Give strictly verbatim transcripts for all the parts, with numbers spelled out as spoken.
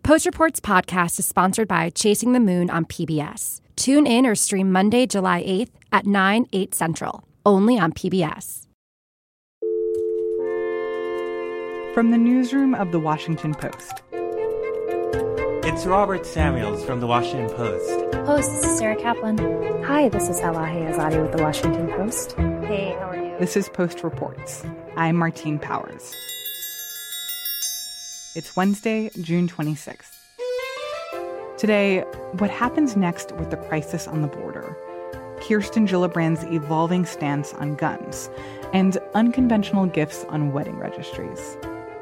Post Reports podcast is sponsored by Chasing the Moon on P B S. Tune in or stream Monday, July eighth at nine, eight Central, only on P B S. From the newsroom of The Washington Post. It's Robert Samuels from The Washington Post. Host, this is Sarah Kaplan. Hi, this is Elahe Azadi with The Washington Post. Hey, how are you? This is Post Reports. I'm Martine Powers. It's Wednesday, June twenty-sixth. Today, what happens next with the crisis on the border, Kirsten Gillibrand's evolving stance on guns, and unconventional gifts on wedding registries.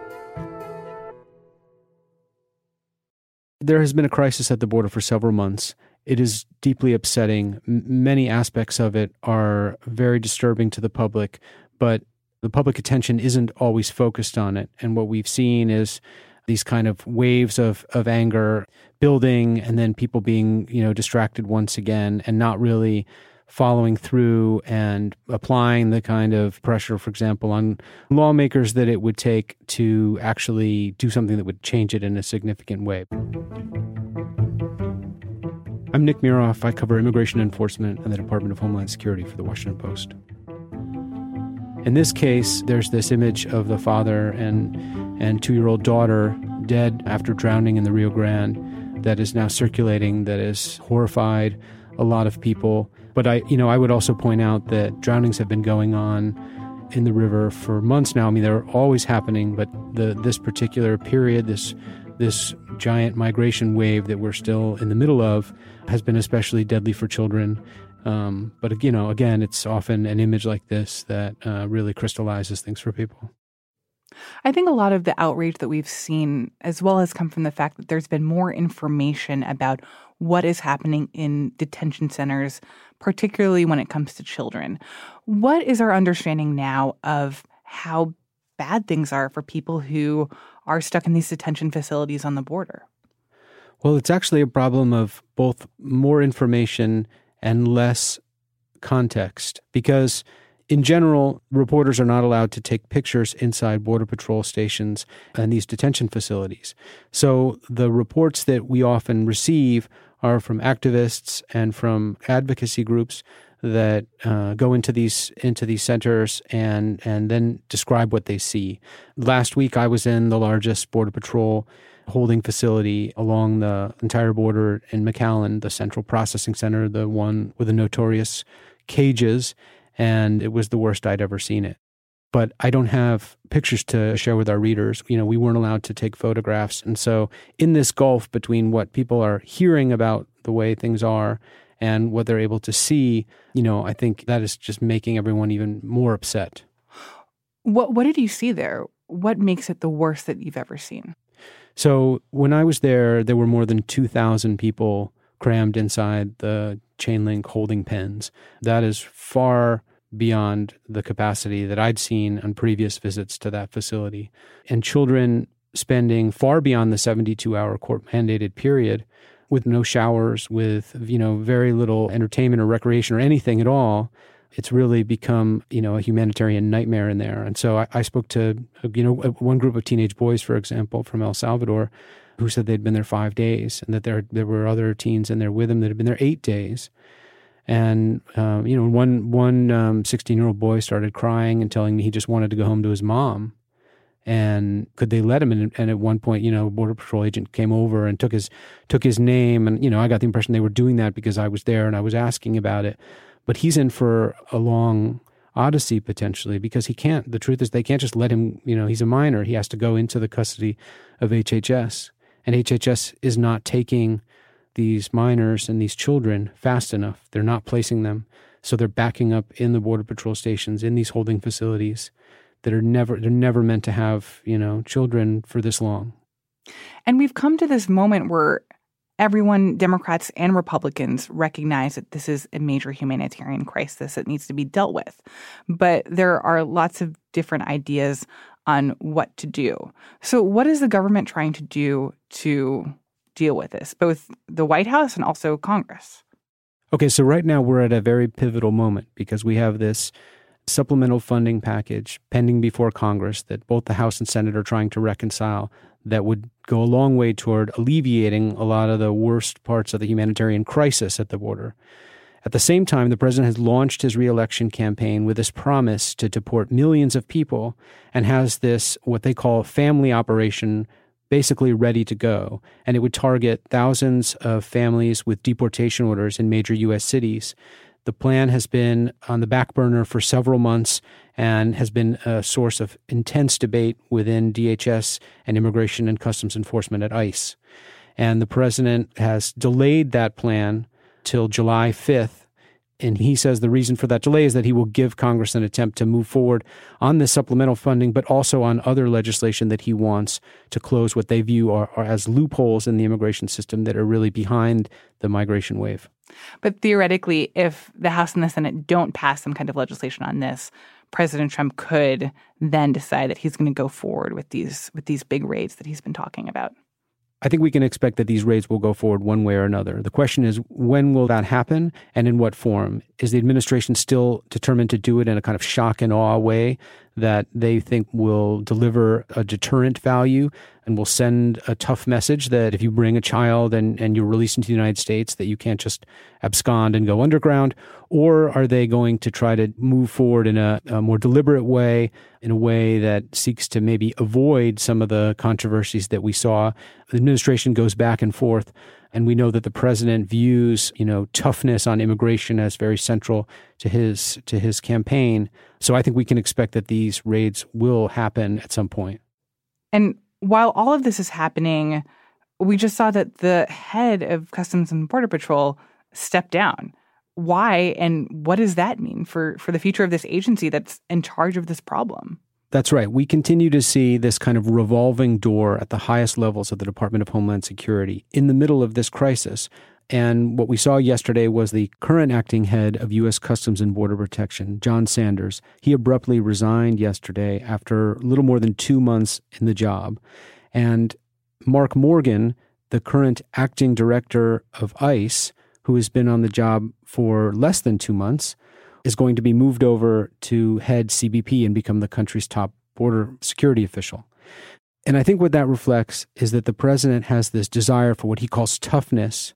There has been a crisis at the border for several months. It is deeply upsetting. M- many aspects of it are very disturbing to the public, but the public attention isn't always focused on it. And what we've seen is these kind of waves of, of anger building and then people being, you know, distracted once again and not really following through and applying the kind of pressure, for example, on lawmakers that it would take to actually do something that would change it in a significant way. I'm Nick Miroff. I cover immigration enforcement and the Department of Homeland Security for The Washington Post. In this case, there's this image of the father and and two-year-old daughter dead after drowning in the Rio Grande that is now circulating, that has horrified a lot of people. But I, you know, I would also point out that drownings have been going on in the river for months now. I mean, they're always happening, but the this particular period, this this giant migration wave that we're still in the middle of, has been especially deadly for children. Um, but, you know, again, it's often an image like this that uh, really crystallizes things for people. I think a lot of the outrage that we've seen as well has come from the fact that there's been more information about what is happening in detention centers, particularly when it comes to children. What is our understanding now of how bad things are for people who are stuck in these detention facilities on the border? Well, it's actually a problem of both more information and less context, because in general, reporters are not allowed to take pictures inside Border Patrol stations and these detention facilities. So the reports that we often receive are from activists and from advocacy groups that uh, go into these into these centers and and then describe what they see. Last week, I was in the largest Border Patrol holding facility along the entire border in McAllen, the Central Processing Center, the one with the notorious cages, and it was the worst I'd ever seen it. But I don't have pictures to share with our readers. You know, we weren't allowed to take photographs. And so in this gulf between what people are hearing about the way things are and what they're able to see, you know, I think that is just making everyone even more upset. What what did you see there? What makes it the worst that you've ever seen? So when I was there, there were more than two thousand people crammed inside the chain link holding pens. That is far beyond the capacity that I'd seen on previous visits to that facility. And children spending far beyond the seventy-two hour court-mandated period with no showers, with, you know, very little entertainment or recreation or anything at all. It's really become, you know, a humanitarian nightmare in there. And so I, I spoke to, you know, one group of teenage boys, for example, from El Salvador, who said they'd been there five days and that there there were other teens in there with them that had been there eight days. And, um, you know, one one um, sixteen-year-old boy started crying and telling me he just wanted to go home to his mom. And could they let him? And, and at one point, you know, a Border Patrol agent came over and took his took his name. And, you know, I got the impression they were doing that because I was there and I was asking about it. But he's in for a long odyssey potentially because he can't. The truth is they can't just let him, you know, he's a minor. He has to go into the custody of H H S. And H H S is not taking these minors and these children fast enough. They're not placing them. So they're backing up in the Border Patrol stations, in these holding facilities that are never, they're never meant to have, you know, children for this long. And we've come to this moment where everyone, Democrats and Republicans, recognize that this is a major humanitarian crisis that needs to be dealt with. But there are lots of different ideas on what to do. So what is the government trying to do to deal with this, both the White House and also Congress? Okay, so right now we're at a very pivotal moment because we have this supplemental funding package pending before Congress that both the House and Senate are trying to reconcile that would go a long way toward alleviating a lot of the worst parts of the humanitarian crisis at the border. At the same time, the president has launched his reelection campaign with this promise to deport millions of people and has this, what they call, family operation, basically ready to go. And it would target thousands of families with deportation orders in major U S cities. The plan has been on the back burner for several months and has been a source of intense debate within D H S and Immigration and Customs Enforcement at ICE. And the president has delayed that plan till July fifth. And he says the reason for that delay is that he will give Congress an attempt to move forward on this supplemental funding, but also on other legislation that he wants to close what they view are, are as loopholes in the immigration system that are really behind the migration wave. But theoretically, if the House and the Senate don't pass some kind of legislation on this, President Trump could then decide that he's going to go forward with these with these big raids that he's been talking about. I think we can expect that these raids will go forward one way or another. The question is, when will that happen and in what form? Is the administration still determined to do it in a kind of shock and awe way that they think will deliver a deterrent value and will send a tough message that if you bring a child and, and you're released into the United States, that you can't just abscond and go underground? Or are they going to try to move forward in a, a more deliberate way, in a way that seeks to maybe avoid some of the controversies that we saw? The administration goes back and forth, and we know that the president views, you know, toughness on immigration as very central to his to his campaign. So I think we can expect that these raids will happen at some point. And while all of this is happening, we just saw that the head of Customs and Border Patrol stepped down. Why, and what does that mean for, for the future of this agency that's in charge of this problem? That's right. We continue to see this kind of revolving door at the highest levels of the Department of Homeland Security in the middle of this crisis. And what we saw yesterday was the current acting head of U S Customs and Border Protection, John Sanders. He abruptly resigned yesterday after a little more than two months in the job. And Mark Morgan, the current acting director of ICE, who has been on the job for less than two months, is going to be moved over to head C B P and become the country's top border security official. And I think what that reflects is that the president has this desire for what he calls toughness.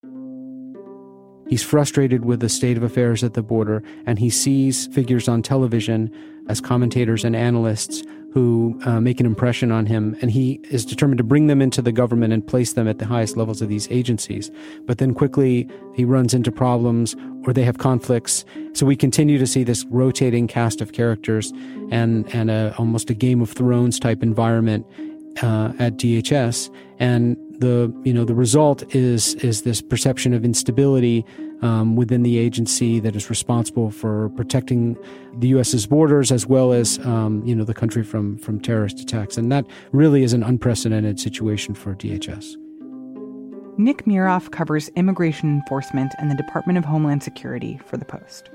He's frustrated with the state of affairs at the border, and he sees figures on television as commentators and analysts who uh, make an impression on him, and he is determined to bring them into the government and place them at the highest levels of these agencies. But then quickly he runs into problems or they have conflicts. So we continue to see this rotating cast of characters and, and a, almost a Game of Thrones type environment uh, at D H S. And the you know the result is is this perception of instability um, within the agency that is responsible for protecting the U S's borders as well as um, you know the country from from terrorist attacks, and that really is an unprecedented situation for D H S. Nick Miroff covers immigration enforcement and the Department of Homeland Security for The Post.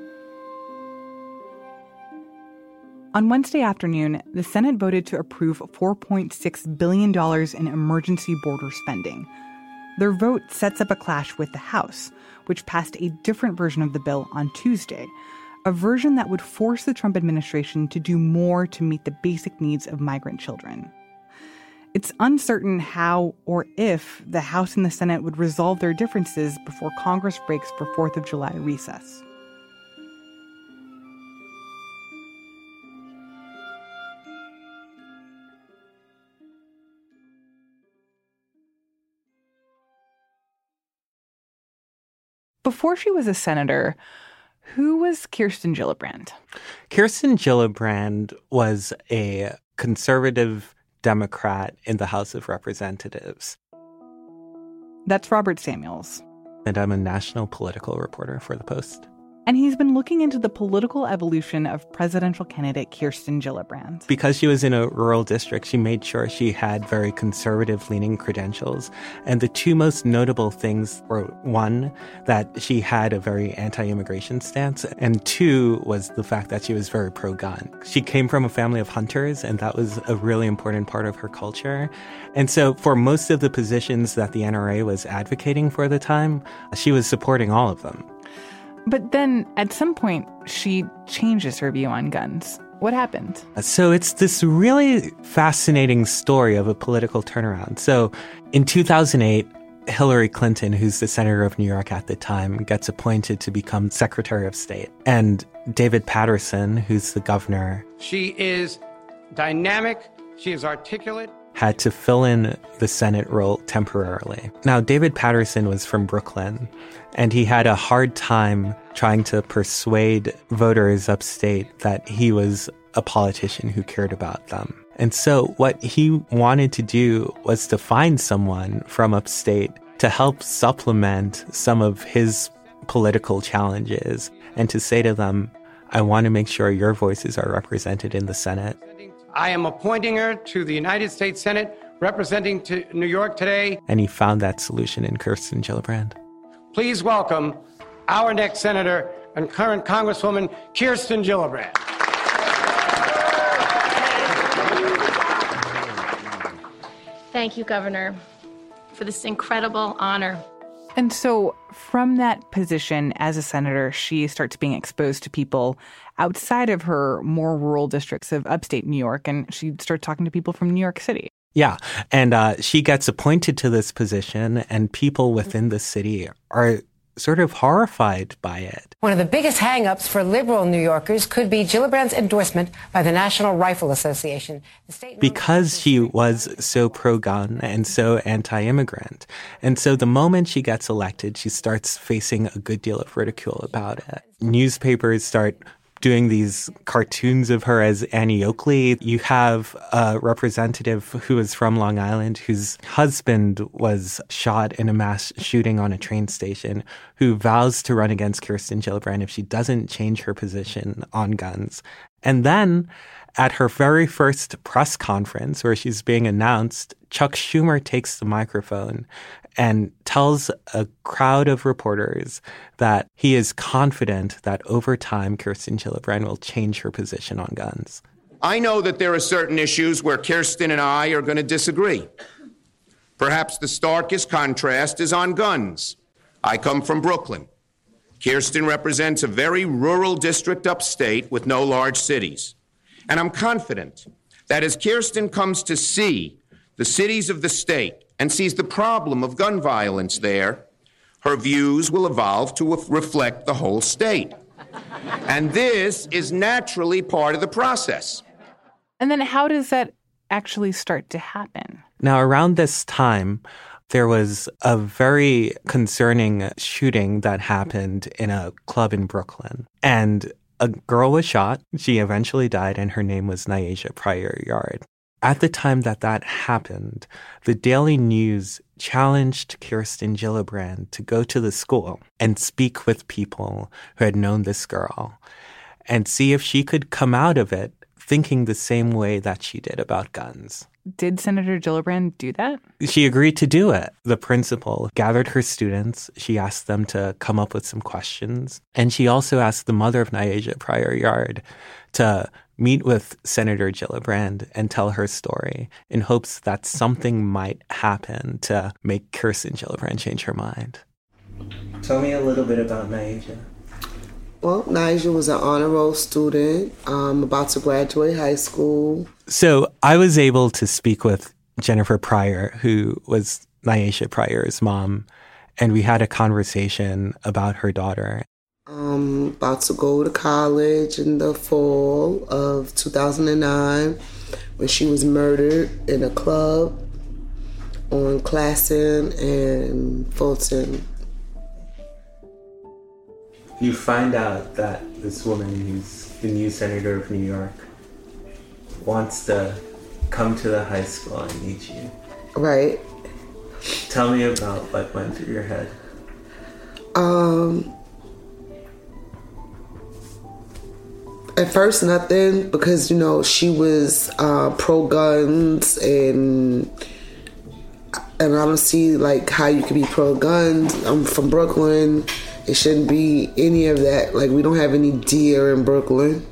On Wednesday afternoon, the Senate voted to approve four point six billion dollars in emergency border spending. Their vote sets up a clash with the House, which passed a different version of the bill on Tuesday, a version that would force the Trump administration to do more to meet the basic needs of migrant children. It's uncertain how or if the House and the Senate would resolve their differences before Congress breaks for fourth of July recess. Before she was a senator, who was Kirsten Gillibrand? Kirsten Gillibrand was a conservative Democrat in the House of Representatives. That's Robert Samuels. And I'm a national political reporter for The Post. And he's been looking into the political evolution of presidential candidate Kirsten Gillibrand. Because she was in a rural district, she made sure she had very conservative-leaning credentials. And the two most notable things were, one, that she had a very anti-immigration stance, and two was the fact that she was very pro-gun. She came from a family of hunters, and that was a really important part of her culture. And so for most of the positions that the N R A was advocating for at the time, she was supporting all of them. But then, at some point, she changes her view on guns. What happened? So it's this really fascinating story of a political turnaround. So in two thousand eight, Hillary Clinton, who's the senator of New York at the time, gets appointed to become Secretary of State. And David Paterson, who's the governor, she is dynamic, she is articulate, had to fill in the Senate role temporarily. Now, David Paterson was from Brooklyn, and he had a hard time trying to persuade voters upstate that he was a politician who cared about them. And so what he wanted to do was to find someone from upstate to help supplement some of his political challenges and to say to them, I want to make sure your voices are represented in the Senate. I am appointing her to the United States Senate, representing to New York today. And he found that solution in Kirsten Gillibrand. Please welcome our next senator and current Congresswoman, Kirsten Gillibrand. Thank you, Governor, for this incredible honor. And so from that position as a senator, she starts being exposed to people outside of her more rural districts of upstate New York, and she starts talking to people from New York City. Yeah, and uh, she gets appointed to this position, and people within the city are sort of horrified by it. One of the biggest hang-ups for liberal New Yorkers could be Gillibrand's endorsement by the National Rifle Association. The state because she was so pro-gun and so anti-immigrant. And so the moment she gets elected, she starts facing a good deal of ridicule about it. Newspapers start doing these cartoons of her as Annie Oakley. You have a representative who is from Long Island whose husband was shot in a mass shooting on a train station, who vows to run against Kirsten Gillibrand if she doesn't change her position on guns. And then at her very first press conference where she's being announced, Chuck Schumer takes the microphone and tells a crowd of reporters that he is confident that over time Kirsten Gillibrand will change her position on guns. I know that there are certain issues where Kirsten and I are going to disagree. Perhaps the starkest contrast is on guns. I come from Brooklyn. Kirsten represents a very rural district upstate with no large cities. And I'm confident that as Kirsten comes to see the cities of the state and sees the problem of gun violence there, her views will evolve to reflect the whole state. And this is naturally part of the process. And then how does that actually start to happen? Now, around this time, there was a very concerning shooting that happened in a club in Brooklyn. And a girl was shot. She eventually died, and her name was Ny'asia Pryor-Yard. At the time that that happened, the Daily News challenged Kirsten Gillibrand to go to the school and speak with people who had known this girl and see if she could come out of it thinking the same way that she did about guns. Did Senator Gillibrand do that? She agreed to do it. The principal gathered her students. She asked them to come up with some questions. And she also asked the mother of Ny'asia Pryor-Yard to meet with Senator Gillibrand and tell her story in hopes that something might happen to make Kirsten Gillibrand change her mind. Tell me a little bit about Ny'asia. Well, Ny'asia was an honor roll student, um, about to graduate high school. So I was able to speak with Jennifer Pryor, who was Ny'asia Pryor's mom, and we had a conversation about her daughter. Um, about to go to college in the fall of two thousand nine when she was murdered in a club on Classen and Fulton. You find out that this woman who's the new senator of New York wants to come to the high school and meet you. Right. Tell me about what went through your head. Um... At first, nothing, because, you know, she was uh, pro-guns, and and I don't see, like, how you could be pro-guns. I'm from Brooklyn. It shouldn't be any of that. Like, we don't have any deer in Brooklyn.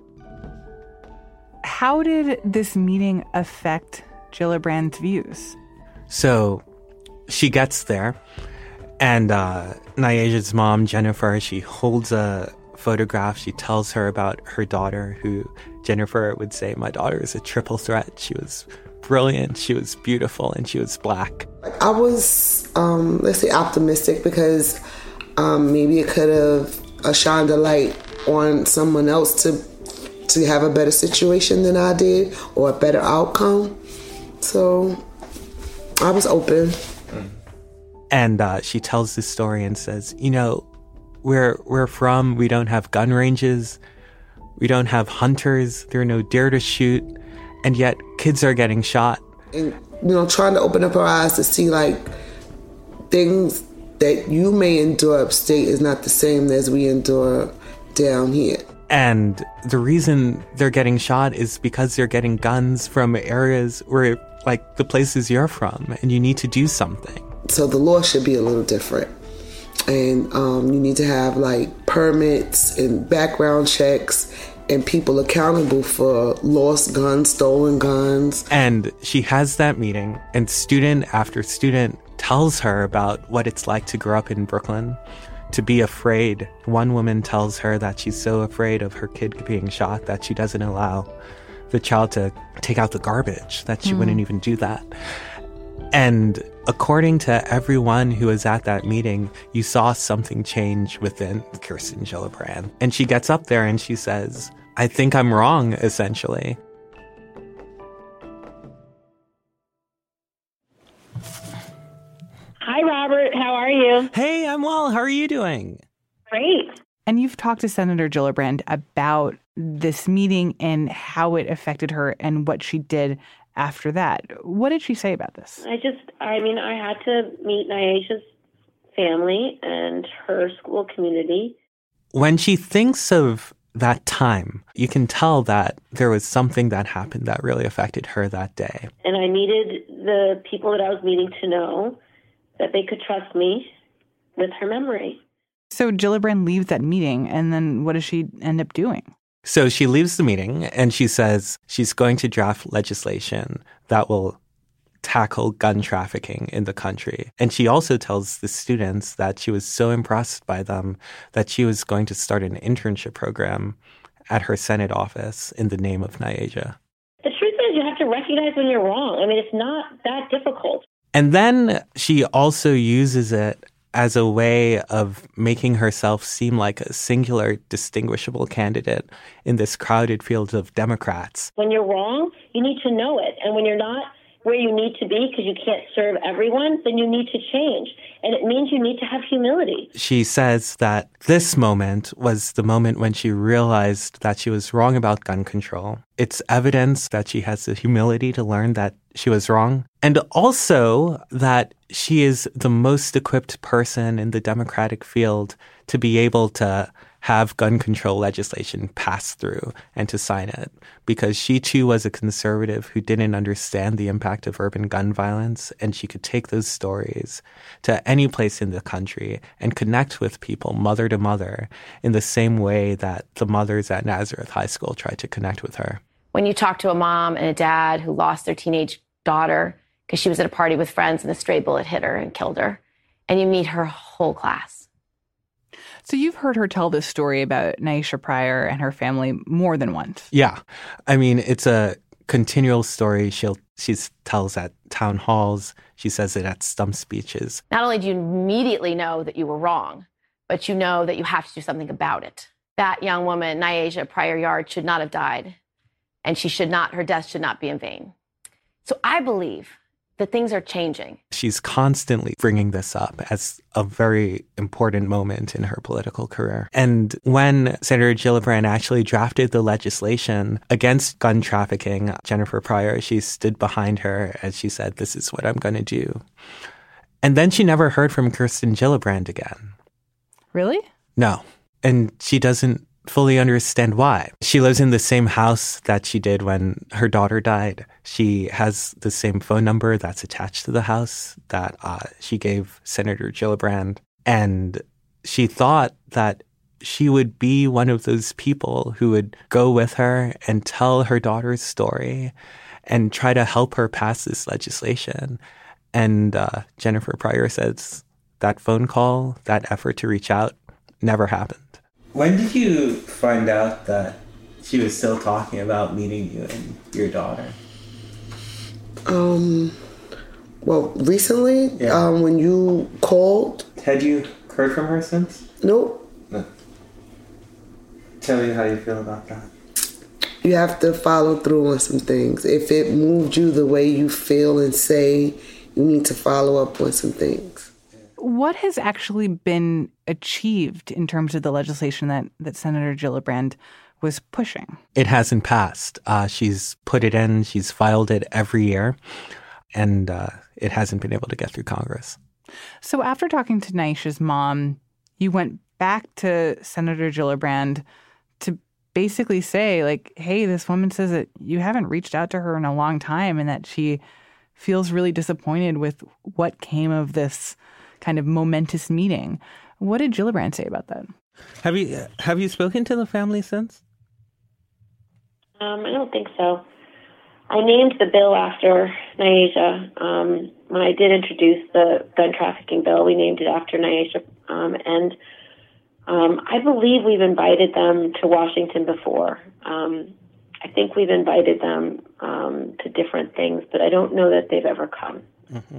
How did this meeting affect Gillibrand's views? So she gets there, and uh, Ny'asia's mom, Jennifer, she holds a photograph, she tells her about her daughter, who Jennifer would say, my daughter is a triple threat. She was brilliant, she was beautiful, and she was Black. I was, um, let's say, optimistic because um, maybe it could have uh, shined a light on someone else to to have a better situation than I did or a better outcome. So I was open. And uh, she tells this story and says, you know, where we're from, we don't have gun ranges, we don't have hunters, there are no deer to shoot, and yet kids are getting shot. And, you know, trying to open up our eyes to see, like, things that you may endure upstate is not the same as we endure down here. And the reason they're getting shot is because they're getting guns from areas where, like, the places you're from, and you need to do something. So the law should be a little different. And um, you need to have, like, permits and background checks and people accountable for lost guns, stolen guns. And she has that meeting, and student after student tells her about what it's like to grow up in Brooklyn, to be afraid. One woman tells her that she's so afraid of her kid being shot that she doesn't allow the child to take out the garbage, that she mm. wouldn't even do that. And according to everyone who was at that meeting, you saw something change within Kirsten Gillibrand. And she gets up there and she says, I think I'm wrong, essentially. Hi, Robert. How are you? Hey, I'm well. How are you doing? Great. And you've talked to Senator Gillibrand about this meeting and how it affected her and what she did after that. What did she say about this? I just, I mean, I had to meet Nyaja's family and her school community. When she thinks of that time, you can tell that there was something that happened that really affected her that day. And I needed the people that I was meeting to know that they could trust me with her memory. So Gillibrand leaves that meeting, and then what does she end up doing? So she leaves the meeting and she says she's going to draft legislation that will tackle gun trafficking in the country. And she also tells the students that she was so impressed by them that she was going to start an internship program at her Senate office in the name of Nyaja. The truth is you have to recognize when you're wrong. I mean, it's not that difficult. And then she also uses it as a way of making herself seem like a singular, distinguishable candidate in this crowded field of Democrats. When you're wrong, you need to know it. And when you're not where you need to be because you can't serve everyone, then you need to change. And it means you need to have humility. She says that this moment was the moment when she realized that she was wrong about gun control. It's evidence that she has the humility to learn that she was wrong. And also that she is the most equipped person in the Democratic field to be able to have gun control legislation pass through and to sign it, because she too was a conservative who didn't understand the impact of urban gun violence, and she could take those stories to any place in the country and connect with people mother to mother in the same way that the mothers at Nazareth High School tried to connect with her. When you talk to a mom and a dad who lost their teenage daughter because she was at a party with friends and a stray bullet hit her and killed her, and you meet her whole class. So you've heard her tell this story about Nyasha Pryor and her family more than once. Yeah. I mean, it's a continual story. She'll she tells at town halls. She says it at stump speeches. Not only do you immediately know that you were wrong, but you know that you have to do something about it. That young woman, Nyasha Pryor Yard, should not have died. And she should not, her death should not be in vain. So I believe that things are changing. She's constantly bringing this up as a very important moment in her political career. And when Senator Gillibrand actually drafted the legislation against gun trafficking, Jennifer Pryor, she stood behind her as she said, this is what I'm going to do. And then she never heard from Kirsten Gillibrand again. Really? No. And she doesn't fully understand why. She lives in the same house that she did when her daughter died. She has the same phone number that's attached to the house that uh, she gave Senator Gillibrand. And she thought that she would be one of those people who would go with her and tell her daughter's story and try to help her pass this legislation. And uh, Jennifer Pryor says that phone call, that effort to reach out, never happened. When did you find out that she was still talking about meeting you and your daughter? Um, well, recently, yeah. um, when you called. Had you heard from her since? Nope. No. Tell me how you feel about that. You have to follow through on some things. If it moved you the way you feel and say, you need to follow up on some things. What has actually been achieved in terms of the legislation that, that Senator Gillibrand was pushing? It hasn't passed. Uh, she's put it in. She's filed it every year. And uh, it hasn't been able to get through Congress. So after talking to Nyesha's mom, you went back to Senator Gillibrand to basically say, like, hey, this woman says that you haven't reached out to her in a long time and that she feels really disappointed with what came of this kind of momentous meeting. What did Gillibrand say about that? Have you have you spoken to the family since? Um, I don't think so. I named the bill after Nyesha. Um, when I did introduce the gun trafficking bill, we named it after Nyesha. Um, and um, I believe we've invited them to Washington before. Um, I think we've invited them um, to different things, but I don't know that they've ever come. Mm-hmm.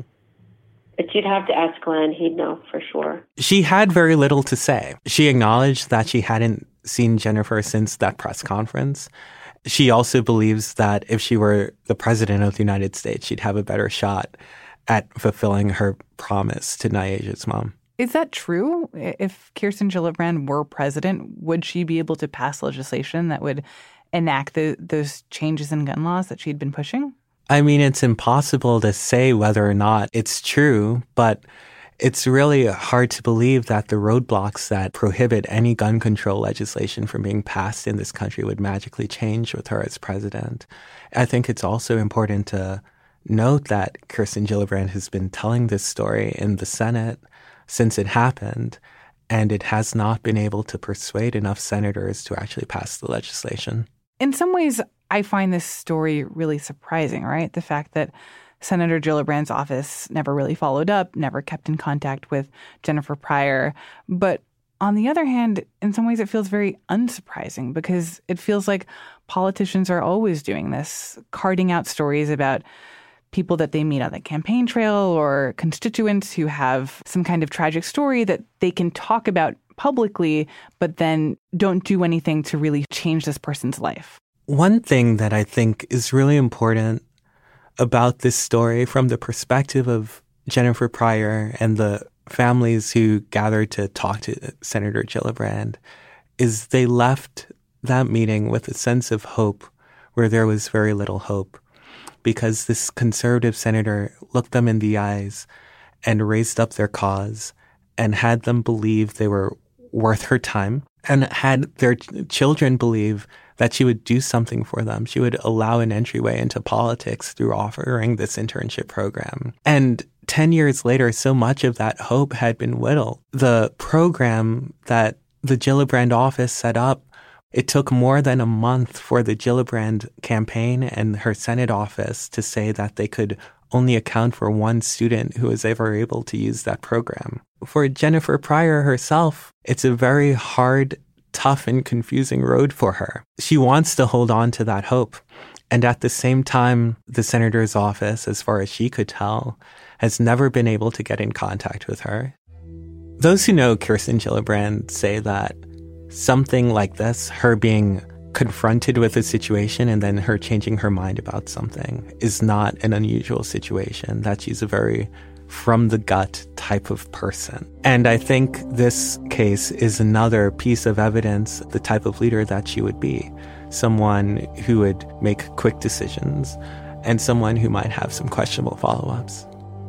But you'd have to ask Glenn. He'd know for sure. She had very little to say. She acknowledged that she hadn't seen Jennifer since that press conference. She also believes that if she were the president of the United States, she'd have a better shot at fulfilling her promise to Nyesha's mom. Is that true? If Kirsten Gillibrand were president, would she be able to pass legislation that would enact the, those changes in gun laws that she'd been pushing? I mean, it's impossible to say whether or not it's true, but it's really hard to believe that the roadblocks that prohibit any gun control legislation from being passed in this country would magically change with her as president. I think it's also important to note that Kirsten Gillibrand has been telling this story in the Senate since it happened, and it has not been able to persuade enough senators to actually pass the legislation. In some ways, I find this story really surprising, right? The fact that Senator Gillibrand's office never really followed up, never kept in contact with Jennifer Pryor. But on the other hand, in some ways it feels very unsurprising because it feels like politicians are always doing this, carting out stories about people that they meet on the campaign trail or constituents who have some kind of tragic story that they can talk about publicly, but then don't do anything to really change this person's life. One thing that I think is really important about this story from the perspective of Jennifer Pryor and the families who gathered to talk to Senator Gillibrand is they left that meeting with a sense of hope where there was very little hope, because this conservative senator looked them in the eyes and raised up their cause and had them believe they were worth her time and had their children believe that she would do something for them. She would allow an entryway into politics through offering this internship program. And ten years later, so much of that hope had been whittled. The program that the Gillibrand office set up, it took more than a month for the Gillibrand campaign and her Senate office to say that they could only account for one student who was ever able to use that program. For Jennifer Pryor herself, it's a very hard, tough and confusing road for her. She wants to hold on to that hope. And at the same time, the senator's office, as far as she could tell, has never been able to get in contact with her. Those who know Kirsten Gillibrand say that something like this, her being confronted with a situation and then her changing her mind about something, is not an unusual situation, that she's a very from the gut type of person. And I think this case is another piece of evidence, the type of leader that she would be. Someone who would make quick decisions and someone who might have some questionable follow-ups.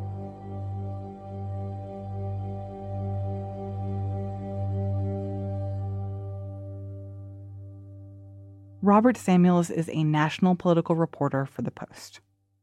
Robert Samuels is a national political reporter for The Post.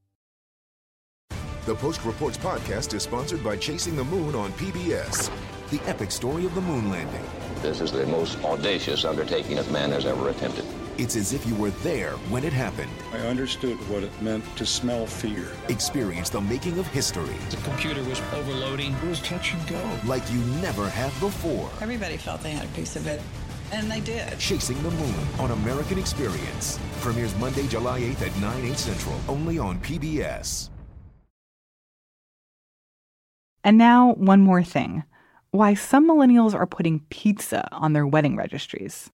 The Post Reports podcast is sponsored by Chasing the Moon on P B S, the epic story of the moon landing. This is the most audacious undertaking that man has ever attempted. It's as if you were there when it happened. I understood what it meant to smell fear. Experience the making of history. The computer was overloading. It was touch and go. Like you never have before. Everybody felt they had a piece of it. And they did. Chasing the Moon on American Experience. Premieres Monday, July eighth at nine, eight central, only on P B S. And now, one more thing. Why some millennials are putting pizza on their wedding registries.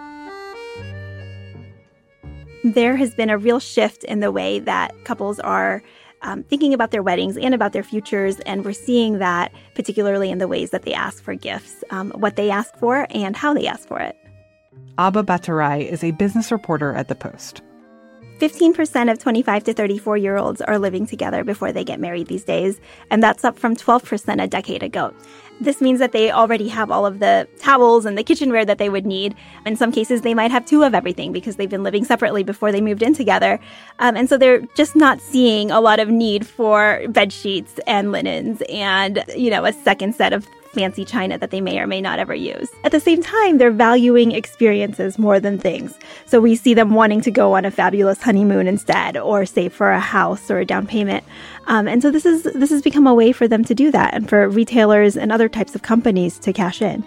There has been a real shift in the way that couples are um, thinking about their weddings and about their futures, and we're seeing that particularly in the ways that they ask for gifts, um, what they ask for, and how they ask for it. Abba Bhattarai is a business reporter at The Post. fifteen percent of twenty-five to thirty-four-year-olds are living together before they get married these days, and that's up from twelve percent a decade ago. This means that they already have all of the towels and the kitchenware that they would need. In some cases, they might have two of everything because they've been living separately before they moved in together. Um, and so they're just not seeing a lot of need for bed sheets and linens and, you know, a second set of fancy china that they may or may not ever use. At the same time, they're valuing experiences more than things. So we see them wanting to go on a fabulous honeymoon instead, or save for a house or a down payment. Um, and so this is this has become a way for them to do that, and for retailers and other types of companies to cash in.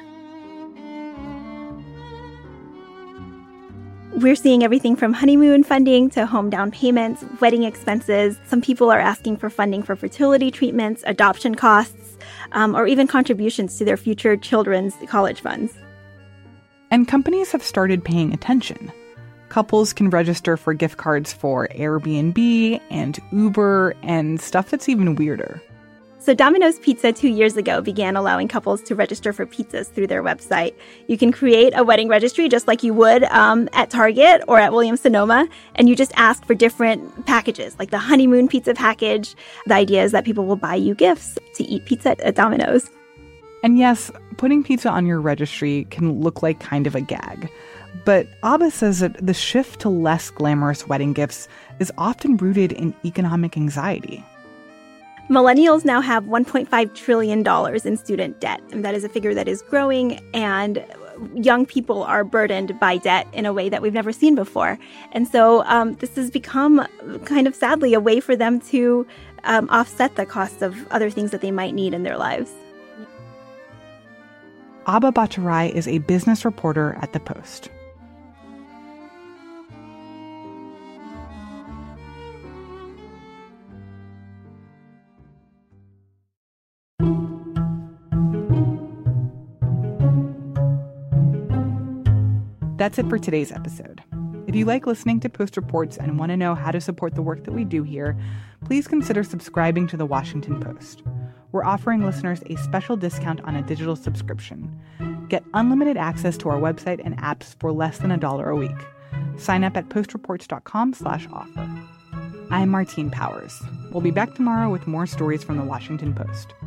We're seeing everything from honeymoon funding to home down payments, wedding expenses. Some people are asking for funding for fertility treatments, adoption costs, um, or even contributions to their future children's college funds. And companies have started paying attention. Couples can register for gift cards for Airbnb and Uber and stuff that's even weirder. So Domino's Pizza two years ago began allowing couples to register for pizzas through their website. You can create a wedding registry just like you would um, at Target or at Williams-Sonoma, and you just ask for different packages, like the honeymoon pizza package. The idea is that people will buy you gifts to eat pizza at Domino's. And yes, putting pizza on your registry can look like kind of a gag. But Abba says that the shift to less glamorous wedding gifts is often rooted in economic anxiety. Millennials now have one point five trillion dollars in student debt, and that is a figure that is growing, and young people are burdened by debt in a way that we've never seen before. And so um, this has become kind of sadly a way for them to um, offset the cost of other things that they might need in their lives. Abba Bhattarai is a business reporter at The Post. That's it for today's episode. If you like listening to Post Reports and want to know how to support the work that we do here, please consider subscribing to The Washington Post. We're offering listeners a special discount on a digital subscription. Get unlimited access to our website and apps for less than a dollar a week. Sign up at postreports.com slash offer. I'm Martine Powers. We'll be back tomorrow with more stories from The Washington Post.